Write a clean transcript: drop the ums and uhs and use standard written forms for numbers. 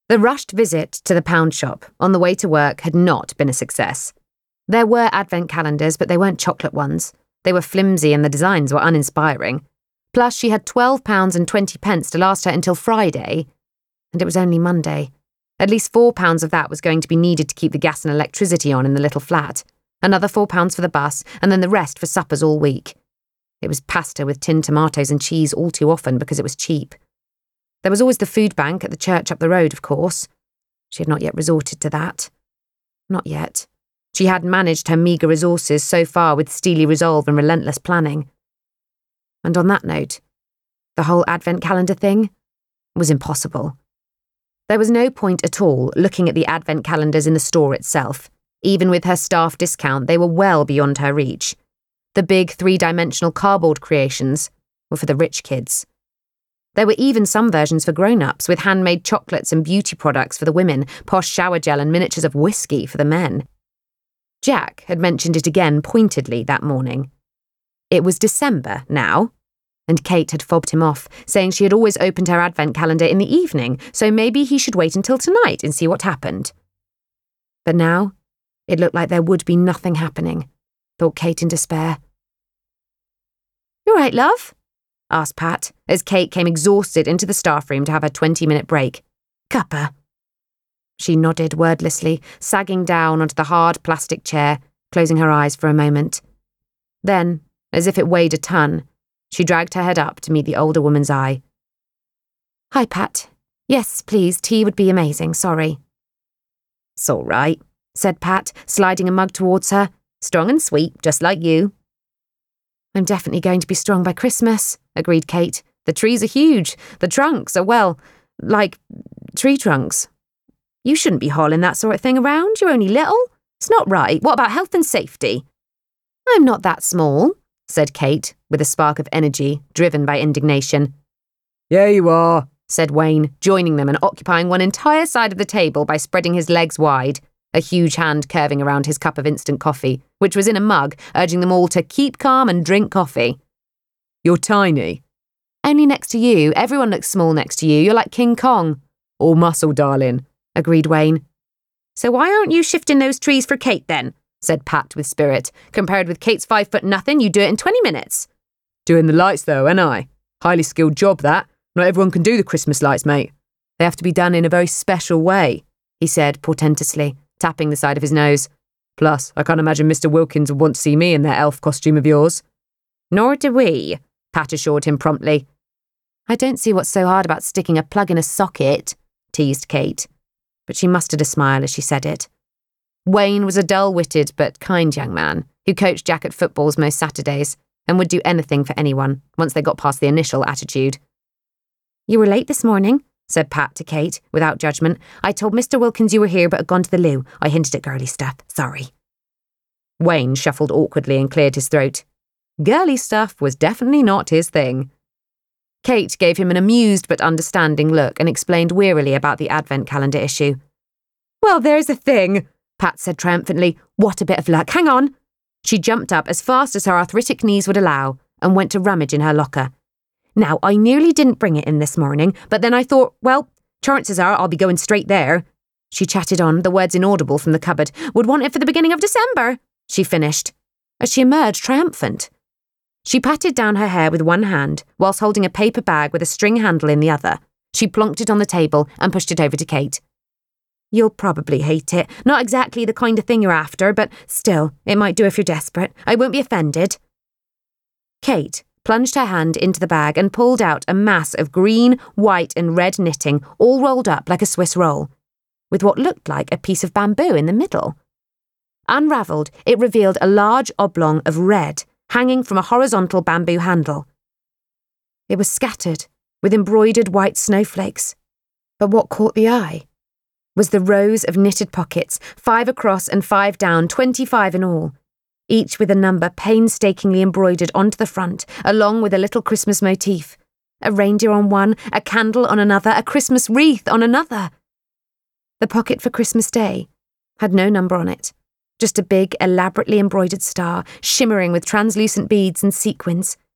The rushed visit to the pound shop on the way to work had not been a success. There were advent calendars, but they weren't chocolate ones. They were flimsy and the designs were uninspiring. Plus, she had £12.20 to last her until Friday, and it was only Monday. At least £4 of that was going to be needed to keep the gas and electricity on in the little flat. Another £4 for the bus, and then the rest for suppers all week. It was pasta with tinned tomatoes and cheese all too often because it was cheap. There was always the food bank at the church up the road, of course. She had not yet resorted to that. Not yet. She had managed her meagre resources so far with steely resolve and relentless planning. And on that note, the whole advent calendar thing was impossible. There was no point at all looking at the advent calendars in the store itself. Even with her staff discount, they were well beyond her reach. The big 3-dimensional cardboard creations were for the rich kids. There were even some versions for grown-ups, with handmade chocolates and beauty products for the women, posh shower gel and miniatures of whiskey for the men. Jack had mentioned it again pointedly that morning. It was December now, and Kate had fobbed him off, saying she had always opened her advent calendar in the evening, so maybe he should wait until tonight and see what happened. But now, it looked like there would be nothing happening, thought Kate in despair. "You all right, love?" asked Pat, as Kate came exhausted into the staff room to have her 20-minute break. "Cuppa." She nodded wordlessly, sagging down onto the hard plastic chair, closing her eyes for a moment. Then, as if it weighed a ton, she dragged her head up to meet the older woman's eye. "Hi, Pat. Yes, please, tea would be amazing, sorry." "It's all right," said Pat, sliding a mug towards her. "Strong and sweet, just like you." "I'm definitely going to be strong by Christmas," agreed Kate. "The trees are huge. The trunks are, well, like tree trunks. You shouldn't be hauling that sort of thing around. You're only little. It's not right. What about health and safety?" "I'm not that small," said Kate, with a spark of energy, driven by indignation. "Yeah, you are," said Wayne, joining them and occupying one entire side of the table by spreading his legs wide, a huge hand curving around his cup of instant coffee, which was in a mug, urging them all to keep calm and drink coffee. "You're tiny." "Only next to you. Everyone looks small next to you. You're like King Kong." "All muscle, darling," agreed Wayne. "So why aren't you shifting those trees for Kate then?" said Pat with spirit. "Compared with Kate's 5'0" you do it in 20 minutes. "Doing the lights though, ain't I? Highly skilled job that. Not everyone can do the Christmas lights, mate. They have to be done in a very special way," he said portentously, tapping the side of his nose. "Plus, I can't imagine Mr. Wilkins would want to see me in that elf costume of yours." "Nor do we," Pat assured him promptly. "I don't see what's so hard about sticking a plug in a socket," teased Kate, but she mustered a smile as she said it. Wayne was a dull-witted but kind young man who coached Jack at footballs most Saturdays and would do anything for anyone once they got past the initial attitude. "You were late this morning," said Pat to Kate, without judgment. "I told Mr. Wilkins you were here but had gone to the loo. I hinted at girly stuff. Sorry." Wayne shuffled awkwardly and cleared his throat. Girly stuff was definitely not his thing. Kate gave him an amused but understanding look and explained wearily about the advent calendar issue. "Well, there's the thing," Pat said triumphantly. "What a bit of luck. Hang on." She jumped up as fast as her arthritic knees would allow and went to rummage in her locker. "Now, I nearly didn't bring it in this morning, but then I thought, well, chances are I'll be going straight there." She chatted on, the words inaudible from the cupboard. "Would want it for the beginning of December," she finished, as she emerged triumphant. She patted down her hair with one hand, whilst holding a paper bag with a string handle in the other. She plonked it on the table and pushed it over to Kate. "You'll probably hate it. Not exactly the kind of thing you're after, but still, it might do if you're desperate. I won't be offended." Kate plunged her hand into the bag and pulled out a mass of green, white and red knitting, all rolled up like a Swiss roll, with what looked like a piece of bamboo in the middle. Unravelled, it revealed a large oblong of red, hanging from a horizontal bamboo handle. It was scattered with embroidered white snowflakes, but what caught the eye was the rows of knitted pockets, 5 across and 5 down, 25 in all, each with a number painstakingly embroidered onto the front, along with a little Christmas motif. A reindeer on one, a candle on another, a Christmas wreath on another. The pocket for Christmas Day had no number on it, just a big, elaborately embroidered star, shimmering with translucent beads and sequins,